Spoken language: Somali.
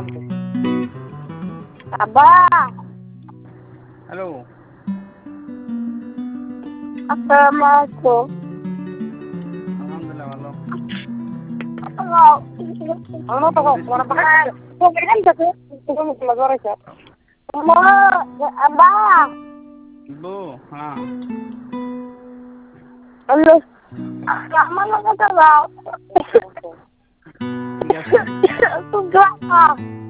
Abang, Halo. assalamualaikum. Alhamdulillah Allah. Ano to ko? Wala pa ka. So, ganyan sa ko. Ito mo magwara siya. Abang. Bu, हाँ Ano? Mana ka ba? ठीक है Tugak ka.